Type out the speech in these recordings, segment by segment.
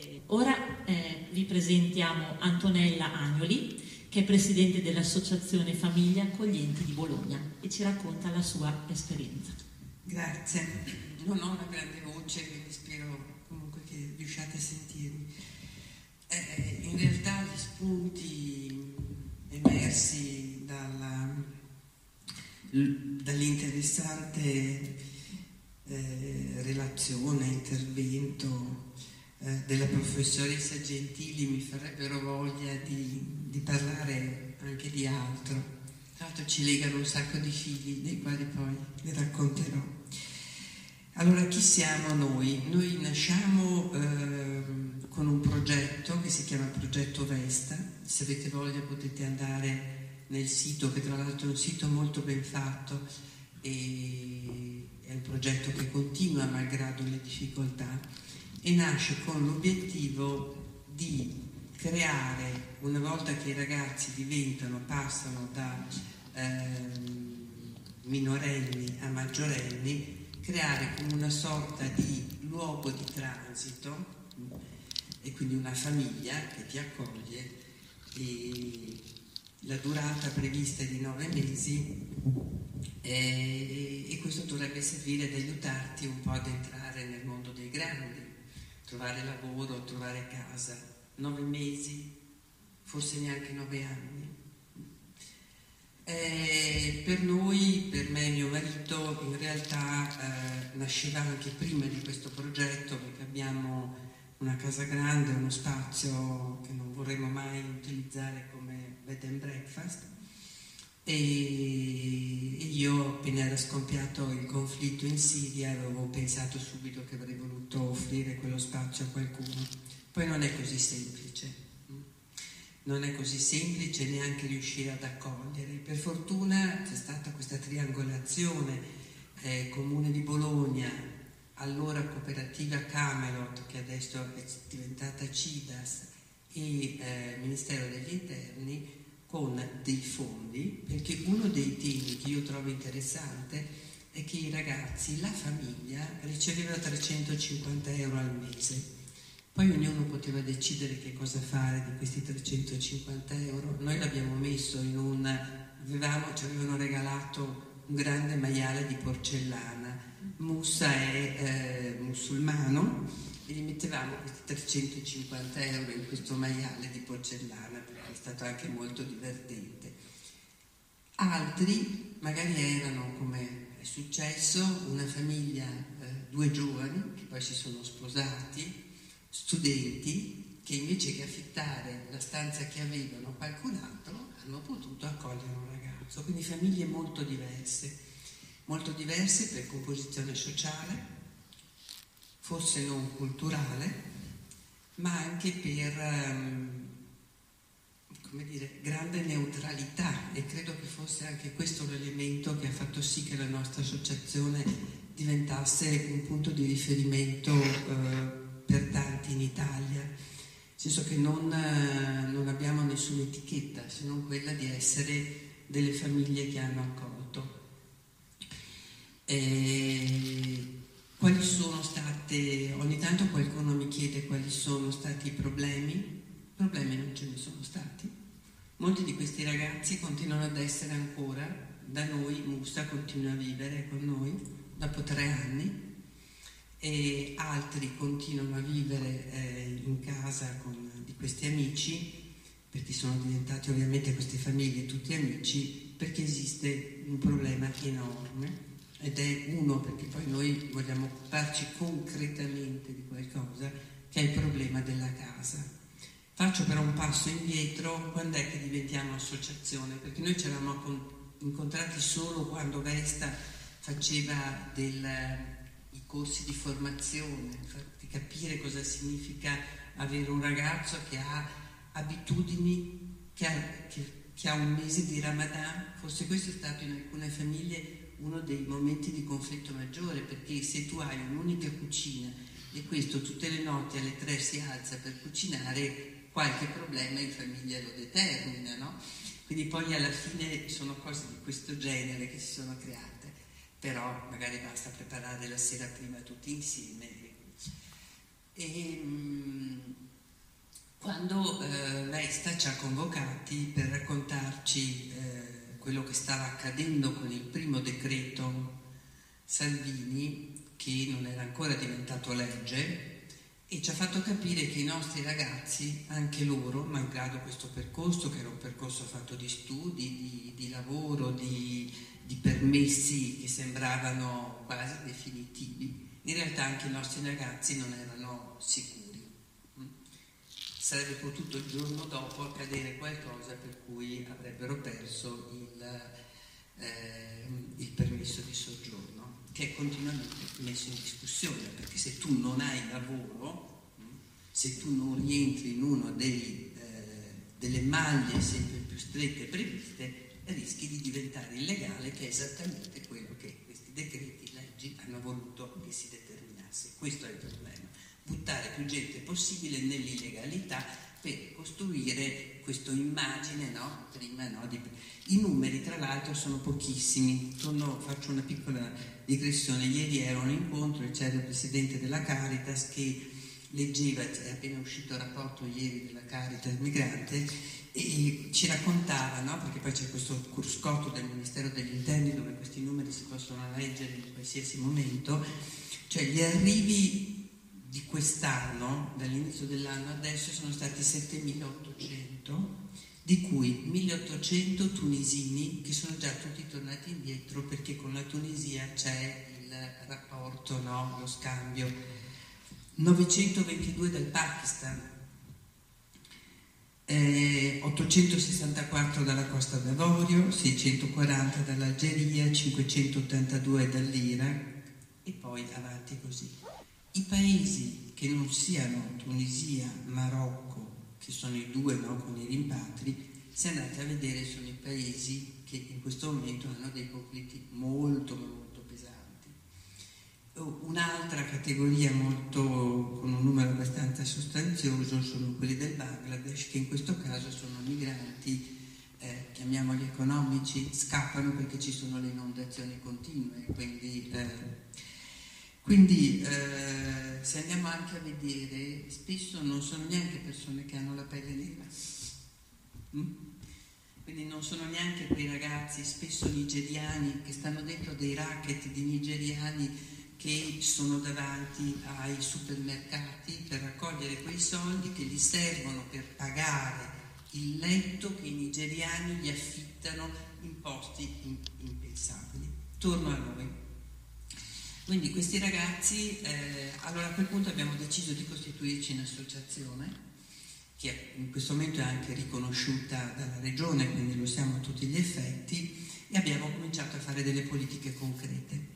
Ora vi presentiamo Antonella Agnoli, che è presidente dell'Associazione Famiglia Accoglienti di Bologna e ci racconta la sua esperienza. Grazie, non ho una grande voce, quindi spero comunque che riusciate a sentirmi. In realtà gli spunti emersi dall'interessante relazione, intervento della professoressa Gentili mi farebbero voglia di parlare anche di altro. Tra l'altro ci legano un sacco di figli, dei quali poi vi racconterò. Allora, chi siamo noi? Noi nasciamo con un progetto che si chiama Progetto Vesta. Se avete voglia potete andare nel sito, che tra l'altro è un sito molto ben fatto e è un progetto che continua malgrado le difficoltà, e nasce con l'obiettivo di creare, una volta che i ragazzi passano da minorenni a maggiorenni, creare come una sorta di luogo di transito e quindi una famiglia che ti accoglie, e la durata prevista è di 9 mesi e questo dovrebbe servire ad aiutarti un po' ad entrare nel mondo dei grandi, trovare lavoro, trovare casa. 9 mesi, forse neanche 9 anni. Per noi, per me e mio marito, in realtà nasceva anche prima di questo progetto, perché abbiamo una casa grande, uno spazio che non vorremmo mai utilizzare come bed and breakfast, e io, appena era scoppiato il conflitto in Siria, avevo pensato subito che avrei voluto offrire quello spazio a qualcuno. Poi non è così semplice. Non è così semplice neanche riuscire ad accogliere. Per fortuna c'è stata questa triangolazione, Comune di Bologna, allora cooperativa Camelot, che adesso è diventata CIDAS, e Ministero degli Interni, con dei fondi, perché uno dei temi che io trovo interessante è che i ragazzi, la famiglia, riceveva 350 euro al mese. Poi ognuno poteva decidere che cosa fare di questi 350 euro. Noi l'abbiamo messo ci avevano regalato un grande maiale di porcellana. Mussa è musulmano e gli mettevamo questi 350 euro in questo maiale di porcellana, perché è stato anche molto divertente. Altri magari erano, come è successo, una famiglia, 2 giovani che poi si sono sposati, studenti, che invece che affittare la stanza che avevano a qualcun altro hanno potuto accogliere un ragazzo. Quindi famiglie molto diverse per composizione sociale, forse non culturale, ma anche per grande neutralità, e credo che fosse anche questo l'elemento che ha fatto sì che la nostra associazione diventasse un punto di riferimento per tanti in Italia, nel senso che non abbiamo nessuna etichetta se non quella di essere delle famiglie che hanno accolto. Quali sono state, ogni tanto qualcuno mi chiede quali sono stati i problemi. Problemi non ce ne sono stati. Molti di questi ragazzi continuano ad essere ancora da noi. Mussa continua a vivere con noi dopo 3 anni, e altri continuano a vivere in casa di questi amici, perché sono diventati ovviamente queste famiglie tutti amici, perché esiste un problema enorme, ed è perché poi noi vogliamo occuparci concretamente di qualcosa, che è il problema della casa. Faccio però un passo indietro. Quando è che diventiamo associazione? Perché noi ci eravamo incontrati solo quando Vesta faceva i corsi di formazione, di capire cosa significa avere un ragazzo che ha abitudini, che ha un mese di Ramadan. Forse questo è stato in alcune famiglie uno dei momenti di conflitto maggiore, perché se tu hai un'unica cucina e questo tutte le notti alle 3 si alza per cucinare, qualche problema in famiglia lo determina, no? Quindi poi alla fine sono cose di questo genere che si sono create, però magari basta preparare la sera prima tutti insieme E quando l'EISTA ci ha convocati per raccontarci quello che stava accadendo con il primo decreto Salvini, che non era ancora diventato legge, e ci ha fatto capire che i nostri ragazzi, anche loro, malgrado questo percorso, che era un percorso fatto di studi, di lavoro, di permessi che sembravano quasi definitivi, in realtà anche i nostri ragazzi non erano sicuri. Sarebbe potuto il giorno dopo accadere qualcosa per cui avrebbero perso il permesso di soggiorno, che è continuamente messo in discussione, perché se tu non hai lavoro, se tu non rientri in una delle maglie sempre più strette previste, rischi di diventare illegale, che è esattamente quello che questi decreti leggi hanno voluto che si determinasse. Questo è il problema: buttare più gente possibile nell'illegalità per costruire questa immagine, no? Prima, no? I numeri tra l'altro sono pochissimi. Faccio una piccola digressione. Ieri ero a un incontro e c'era il presidente della Caritas che leggeva, è appena uscito il rapporto ieri della Caritas Migrante, e ci raccontava, no? Perché poi c'è questo cruscotto del Ministero degli Interni dove questi numeri si possono leggere in qualsiasi momento, cioè gli arrivi di quest'anno, dall'inizio dell'anno adesso, sono stati 7.800, di cui 1.800 tunisini che sono già tutti tornati indietro perché con la Tunisia c'è il rapporto, no? Lo scambio. 922 dal Pakistan, 864 dalla Costa d'Avorio, 640 dall'Algeria, 582 dall'Iraq e poi avanti così. I paesi che non siano Tunisia, Marocco, che sono i due, no, con i rimpatri, se andate a vedere sono i paesi che in questo momento hanno dei conflitti molto molto pesanti. Un'altra categoria con un numero abbastanza sostanzioso sono quelli del Bangladesh, che in questo caso sono migranti, chiamiamoli economici, scappano perché ci sono le inondazioni continue, quindi se andiamo anche a vedere, spesso non sono neanche persone che hanno la pelle nera, quindi non sono neanche quei ragazzi spesso nigeriani che stanno dentro dei racket di nigeriani che sono davanti ai supermercati per raccogliere quei soldi che gli servono per pagare il letto che i nigeriani gli affittano in posti impensabili. Torno a noi. Quindi questi ragazzi, allora a quel punto abbiamo deciso di costituirci in associazione, che in questo momento è anche riconosciuta dalla regione, quindi lo siamo a tutti gli effetti, e abbiamo cominciato a fare delle politiche concrete.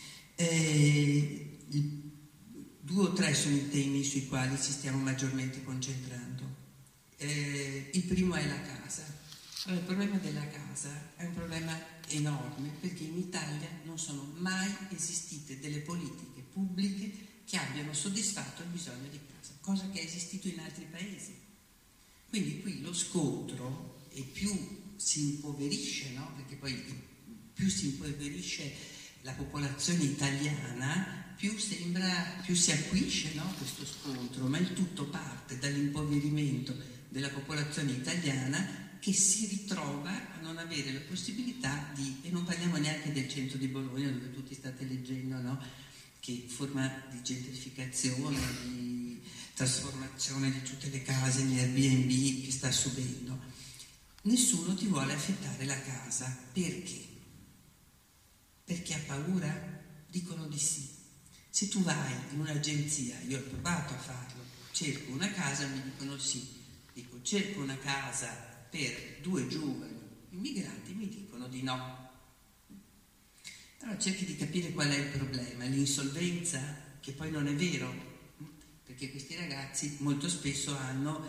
2 o 3 sono i temi sui quali ci stiamo maggiormente concentrando. Il primo è la casa. Allora, il problema della casa è un problema enorme perché in Italia non sono mai esistite delle politiche pubbliche che abbiano soddisfatto il bisogno di casa, cosa che è esistito in altri paesi. Quindi qui lo scontro, e più si impoverisce, no? Perché poi più si impoverisce la popolazione italiana, più si acuisce, no, questo scontro, ma il tutto parte dall'impoverimento della popolazione italiana che si ritrova a non avere la possibilità e non parliamo neanche del centro di Bologna dove tutti state leggendo, no, che forma di gentrificazione, di trasformazione di tutte le case in Airbnb che sta subendo. Nessuno ti vuole affittare la casa. Perché? Perché ha paura? Dicono di sì. Se tu vai in un'agenzia, io ho provato a farlo, cerco una casa, mi dicono sì. Dico cerco una casa per 2 giovani immigrati, mi dicono di no. Allora cerchi di capire qual è il problema, l'insolvenza, che poi non è vero, perché questi ragazzi molto spesso hanno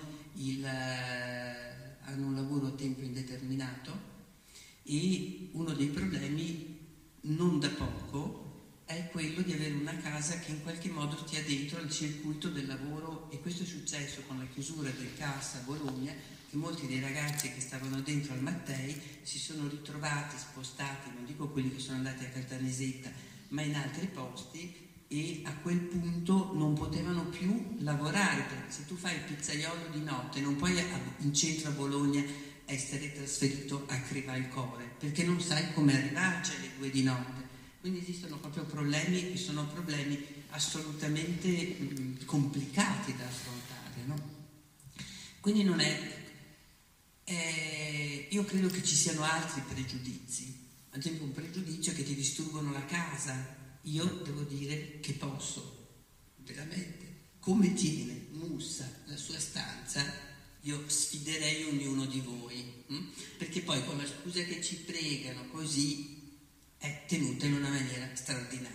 un lavoro a tempo indeterminato e uno dei problemi non da poco è quello di avere una casa che in qualche modo stia dentro al circuito del lavoro, e questo è successo con la chiusura del CAS a Bologna, che molti dei ragazzi che stavano dentro al Mattei si sono ritrovati spostati, non dico quelli che sono andati a Caltanissetta, ma in altri posti e a quel punto non potevano più lavorare, perché se tu fai il pizzaiolo di notte non puoi in centro a Bologna essere trasferito a Crivalcore, perché non sai come arrivarci alle 2 di notte. Quindi esistono proprio problemi, e sono problemi assolutamente complicati da affrontare, no? Quindi non è... io credo che ci siano altri pregiudizi, ad esempio un pregiudizio che ti distruggono la casa. Io devo dire che posso, veramente, come tiene Mussa la sua stanza, io sfiderei ognuno di voi, perché poi con la scusa che ci pregano così è tenuta in una maniera straordinaria.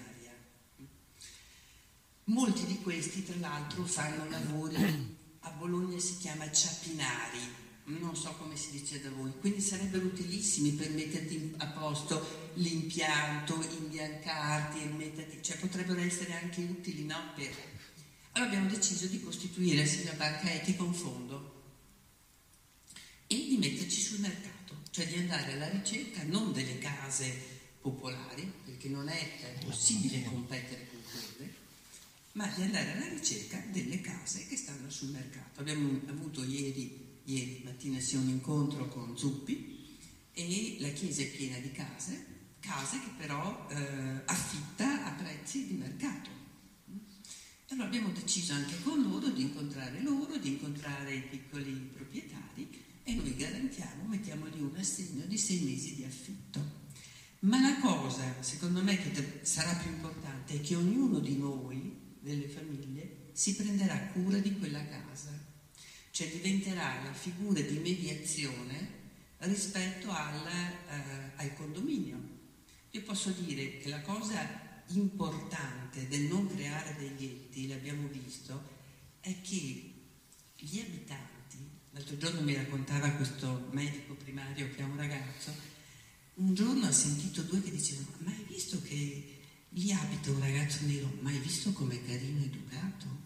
Molti di questi tra l'altro fanno lavori, a Bologna si chiama ciapinari, non so come si dice da voi, quindi sarebbero utilissimi per metterti a posto l'impianto, imbiancarti e metterti, cioè potrebbero essere anche utili, no? Allora abbiamo deciso di costituire assieme a Banca Etica un fondo e di metterci sul mercato, cioè di andare alla ricerca non delle case popolari, perché non è possibile competere con quelle, ma di andare alla ricerca delle case che stanno sul mercato. Abbiamo avuto ieri mattina un incontro con Zuppi e la chiesa è piena di case che però affitta a prezzi di mercato. E allora abbiamo deciso anche con loro, di incontrare i piccoli proprietari e noi mettiamo lì un assegno di 6 mesi di affitto. Ma la cosa, secondo me, che sarà più importante è che ognuno di noi, delle famiglie, si prenderà cura di quella casa, cioè diventerà la figura di mediazione rispetto al condominio. Io posso dire che la cosa importante del non creare dei ghetti, l'abbiamo visto, è che gli abitanti, l'altro giorno mi raccontava questo medico primario che ha un ragazzo, un giorno ha sentito 2 che dicevano: ma hai visto che lì abita un ragazzo nero, ma hai visto com'è carino ed educato?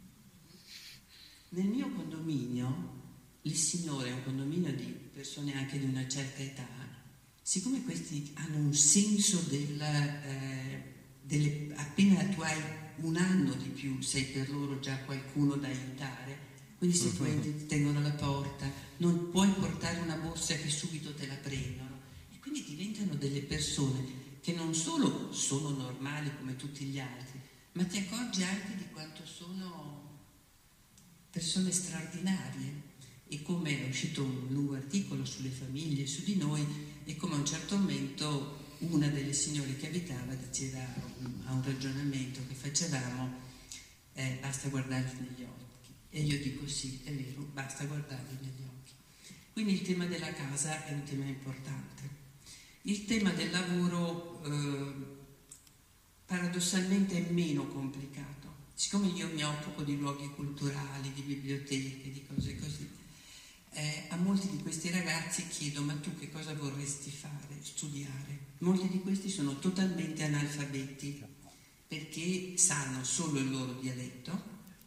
Nel mio condominio, le signore, è un condominio di persone anche di una certa età, siccome questi hanno un senso appena tu hai un anno di più, sei per loro già qualcuno da aiutare, quindi se tu entri ti tengono alla porta, non puoi portare una borsa che subito te la prendono, e quindi diventano delle persone che non solo sono normali come tutti gli altri, ma ti accorgi anche di quanto sono persone straordinarie. E come è uscito un lungo articolo sulle famiglie, su di noi, e come a un certo momento una delle signore che abitava diceva a un ragionamento che facevamo: basta guardarli negli occhi. E io dico sì, è vero, basta guardarli negli occhi. Quindi il tema della casa è un tema importante. Il tema del lavoro paradossalmente è meno complicato. Siccome io mi occupo di luoghi culturali, di biblioteche, di cose così, a molti di questi ragazzi chiedo: ma tu che cosa vorresti fare? Studiare. Molti di questi sono totalmente analfabeti perché sanno solo il loro dialetto,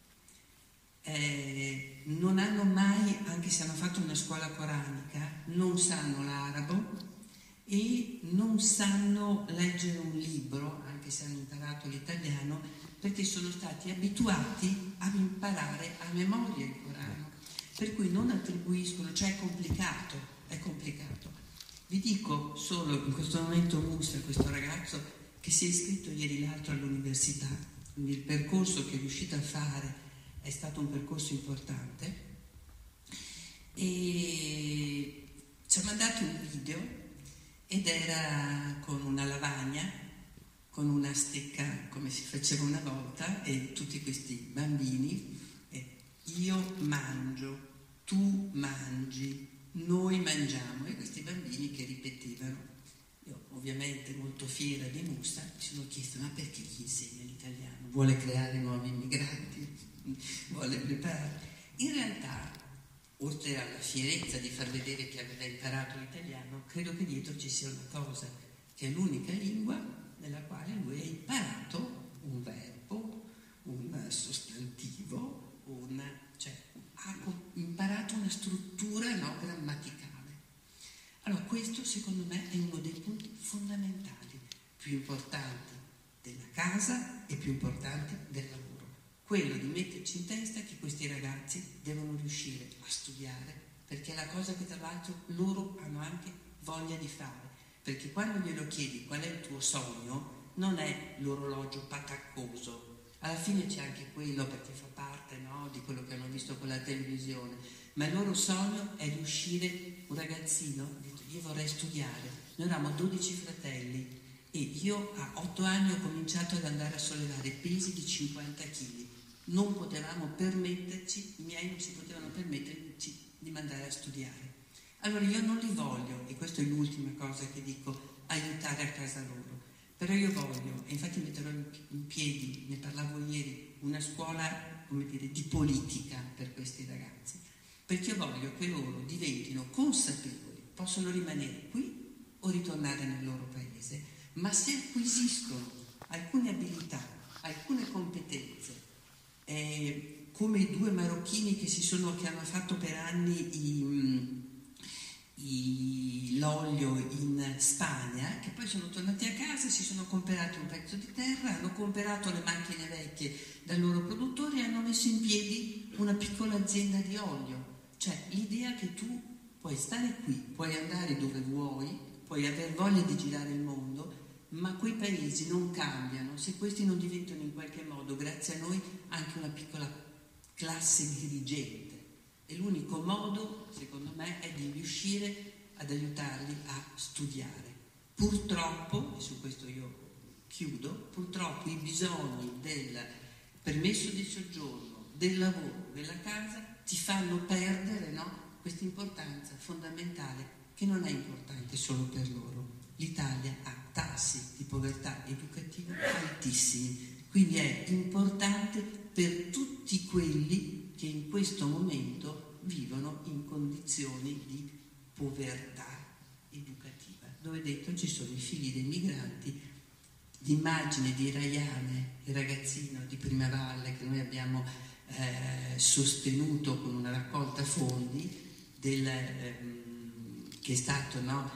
non hanno mai, anche se hanno fatto una scuola coranica, non sanno l'arabo e non sanno leggere un libro, anche se hanno imparato l'italiano, perché sono stati abituati ad imparare a memoria il Corano, per cui non attribuiscono, cioè è complicato. Vi dico solo in questo momento Mussa, questo ragazzo che si è iscritto ieri l'altro all'università, quindi il percorso che è riuscito a fare è stato un percorso importante, e ci ha mandato un video ed era con una lavagna, con una stecca come si faceva una volta, e tutti questi bambini, io mangio, tu mangi, noi mangiamo, e questi bambini che ripetevano. Io ovviamente molto fiera di Mussa mi sono chiesto: ma perché gli insegna l'italiano? Vuole creare nuovi immigranti? Vuole preparare? In realtà, oltre alla fierezza di far vedere che aveva imparato l'italiano, credo che dietro ci sia una cosa, che è l'unica lingua nella quale lui ha imparato un verbo, un sostantivo, cioè ha imparato una struttura grammaticale. Allora questo secondo me è uno dei punti fondamentali, più importanti della casa e più importanti del lavoro. Quello di metterci in testa che questi ragazzi devono riuscire a studiare, perché è la cosa che tra l'altro loro hanno anche voglia di fare, perché quando glielo chiedi qual è il tuo sogno, non è l'orologio pataccoso, alla fine c'è anche quello perché fa parte, no, di quello che hanno visto con la televisione, ma il loro sogno è riuscire, un ragazzino ha detto io vorrei studiare, noi eravamo 12 fratelli e io a 8 anni ho cominciato ad andare a sollevare pesi di 50 kg, non potevamo permetterci, i miei non si potevano permetterci di mandare a studiare. Allora io non li voglio, e questa è l'ultima cosa che dico, aiutare a casa loro, però io voglio, e infatti metterò in piedi, ne parlavo ieri, una scuola, come dire, di politica per questi ragazzi, perché io voglio che loro diventino consapevoli, possono rimanere qui o ritornare nel loro paese, ma se acquisiscono alcune abilità, alcune competenze, come i 2 marocchini che hanno fatto per anni l'olio in Spagna, che poi sono tornati a casa, si sono comprati un pezzo di terra, hanno comprato le macchine vecchie dal loro produttore e hanno messo in piedi una piccola azienda di olio. Cioè l'idea che tu puoi stare qui, puoi andare dove vuoi, puoi aver voglia di girare il mondo, ma quei paesi non cambiano se questi non diventano in qualche modo, grazie a noi, anche una piccola classe dirigente. E l'unico modo, secondo me, è di riuscire ad aiutarli a studiare. Purtroppo, e su questo io chiudo, purtroppo i bisogni del permesso di soggiorno, del lavoro, della casa, ti fanno perdere, no, questa importanza fondamentale, che non è importante solo per loro. L'Italia ha tassi di povertà educativa altissimi, quindi è importante per tutti quelli che in questo momento vivono in condizioni di povertà educativa, dove dentro ci sono i figli dei migranti. L'immagine di Rayane, il ragazzino di Primavalle che noi abbiamo sostenuto con una raccolta fondi, che è stato, no,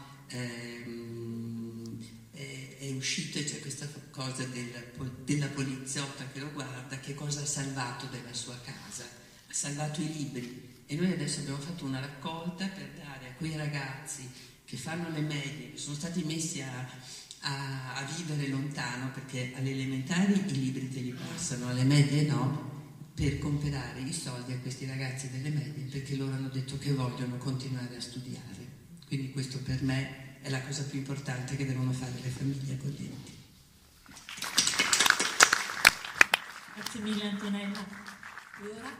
è uscito, c'è questa cosa della poliziotta che lo guarda, che cosa ha salvato della sua casa, ha salvato i libri, e noi adesso abbiamo fatto una raccolta per dare a quei ragazzi che fanno le medie, che sono stati messi a vivere lontano, perché alle elementari i libri te li passano, alle medie no, per comprare i soldi a questi ragazzi delle medie, perché loro hanno detto che vogliono continuare a studiare. Quindi questo per me è la cosa più importante che devono fare le famiglie accoglienti. Grazie mille Antonella. E ora?